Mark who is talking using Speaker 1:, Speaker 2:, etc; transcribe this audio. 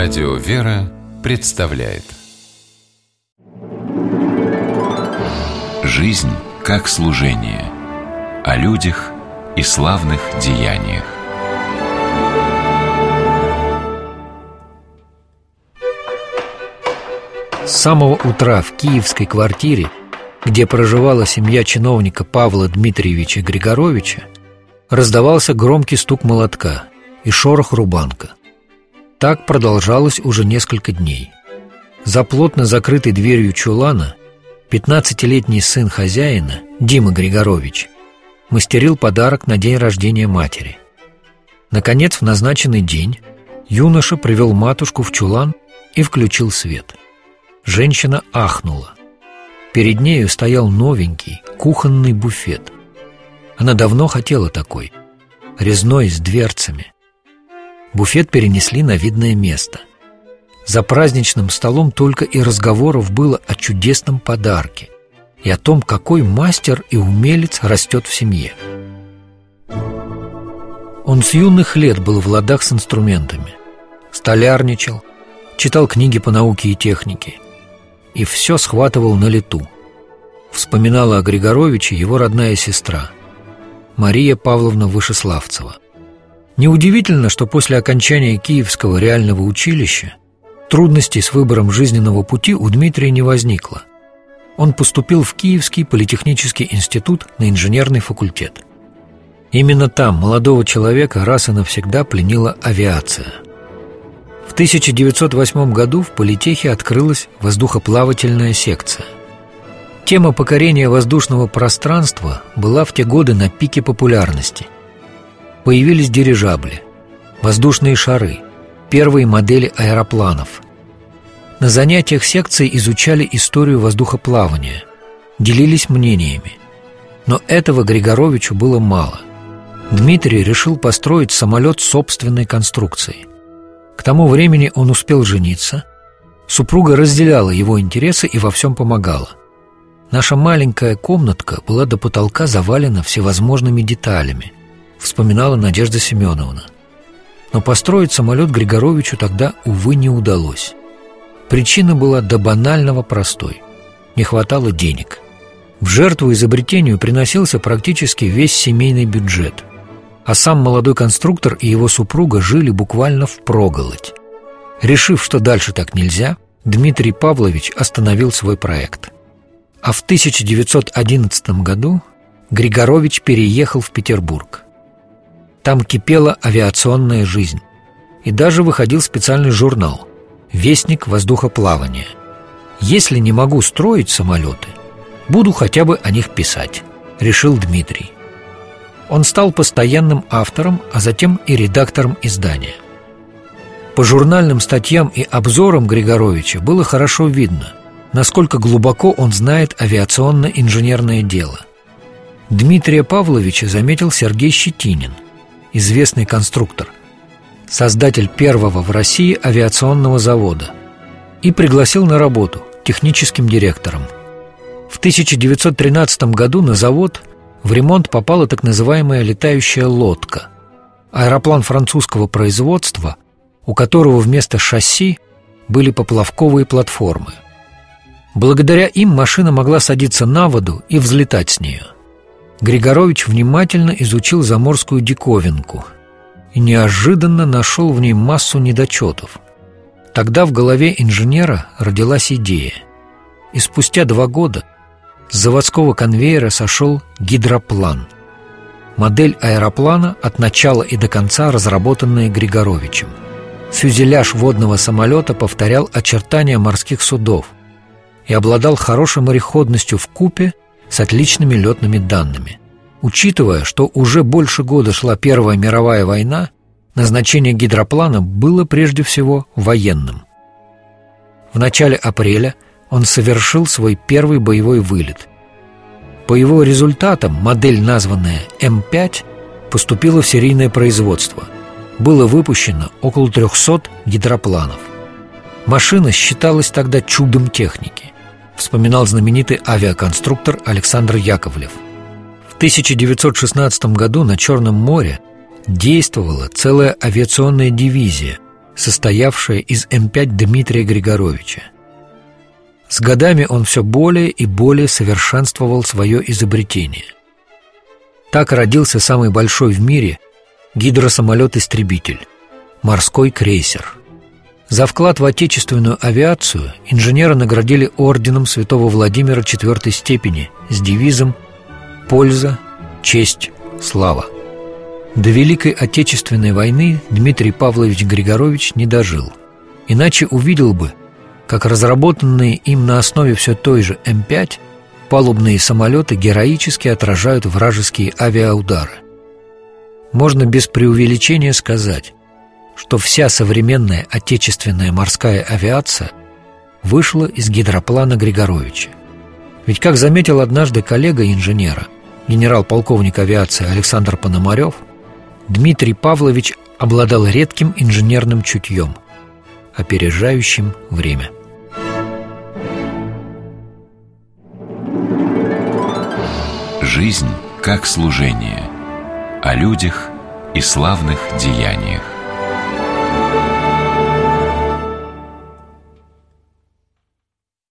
Speaker 1: Радио «Вера» представляет «Жизнь как служение» о людях и славных деяниях.
Speaker 2: С самого утра в киевской квартире, где проживала семья чиновника Павла Дмитриевича Григоровича, раздавался громкий стук молотка и шорох рубанка. Так продолжалось уже несколько дней. За плотно закрытой дверью чулана 15-летний сын хозяина, Дима Григорович, мастерил подарок на день рождения матери. Наконец, в назначенный день юноша привел матушку в чулан и включил свет. Женщина ахнула. Перед нею стоял новенький кухонный буфет. Она давно хотела такой, резной, с дверцами. Буфет перенесли на видное место. За праздничным столом только и разговоров было о чудесном подарке и о том, какой мастер и умелец растет в семье. Он с юных лет был в ладах с инструментами, столярничал, читал книги по науке и технике и все схватывал на лету. Вспоминала о Григоровиче его родная сестра Мария Павловна Вышеславцева. Неудивительно, что после окончания Киевского реального училища трудностей с выбором жизненного пути у Дмитрия не возникло. Он поступил в Киевский политехнический институт на инженерный факультет. Именно там молодого человека раз и навсегда пленила авиация. В 1908 году в политехе открылась воздухоплавательная секция. Тема покорения воздушного пространства была в те годы на пике популярности. Появились дирижабли, воздушные шары, первые модели аэропланов. На занятиях секции изучали историю воздухоплавания, делились мнениями. Но этого Григоровичу было мало. Дмитрий решил построить самолет собственной конструкции. К тому времени он успел жениться, супруга разделяла его интересы и во всем помогала. Наша маленькая комнатка была до потолка завалена всевозможными деталями, вспоминала Надежда Семеновна. Но построить самолет Григоровичу тогда, увы, не удалось. Причина была до банального простой – не хватало денег. В жертву изобретению приносился практически весь семейный бюджет, а сам молодой конструктор и его супруга жили буквально впроголодь. Решив, что дальше так нельзя, Дмитрий Павлович остановил свой проект. А в 1911 году Григорович переехал в Петербург. Там кипела авиационная жизнь, и даже выходил специальный журнал «Вестник воздухоплавания». «Если не могу строить самолеты, буду хотя бы о них писать», — решил Дмитрий. Он стал постоянным автором, а затем и редактором издания. По журнальным статьям и обзорам Григоровича было хорошо видно, насколько глубоко он знает авиационно-инженерное дело. Дмитрия Павловича заметил Сергей Щетинин, известный конструктор, создатель первого в России авиационного завода, и пригласил на работу техническим директором. В 1913 году на завод в ремонт попала так называемая летающая лодка, аэроплан французского производства, у которого вместо шасси были поплавковые платформы. Благодаря им машина могла садиться на воду и взлетать с нее. Григорович внимательно изучил заморскую диковинку и неожиданно нашел в ней массу недочетов. Тогда в голове инженера родилась идея, и спустя 2 года с заводского конвейера сошел гидроплан. Модель аэроплана от начала и до конца разработанная Григоровичем. Фюзеляж водного самолета повторял очертания морских судов и обладал хорошей мореходностью вкупе с отличными летными данными. Учитывая, что уже больше года шла Первая мировая война, назначение гидроплана было прежде всего военным. В начале апреля он совершил свой первый боевой вылет. По его результатам модель, названная М5, поступила в серийное производство. Было выпущено около 300 гидропланов. Машина считалась тогда чудом техники, вспоминал знаменитый авиаконструктор Александр Яковлев. В 1916 году на Черном море действовала целая авиационная дивизия состоявшее из М5 Дмитрия Григоровича. С годами он все более и более совершенствовал свое изобретение. Так родился самый большой в мире гидросамолет-истребитель – морской крейсер. За вклад в отечественную авиацию инженера наградили орденом Святого Владимира IV степени с девизом «Польза, честь, слава». До Великой Отечественной войны Дмитрий Павлович Григорович не дожил. Иначе увидел бы, как разработанные им на основе все той же М5 палубные самолеты героически отражают вражеские авиаудары. Можно без преувеличения сказать, что вся современная отечественная морская авиация вышла из гидроплана Григоровича. Ведь, как заметил однажды коллега инженера, генерал-полковник авиации Александр Пономарев, Дмитрий Павлович обладал редким инженерным чутьем, опережающим время.
Speaker 1: Жизнь как служение, о людях и славных деяниях.